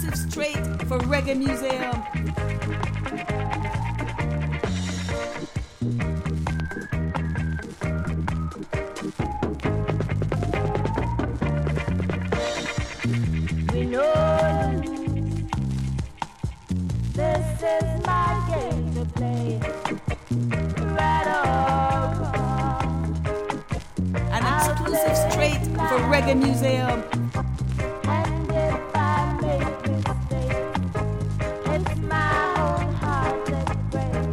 exclusive straight for Reggae Museum. We know this is my game to play. Right or wrong. An exclusive straight for Reggae Museum.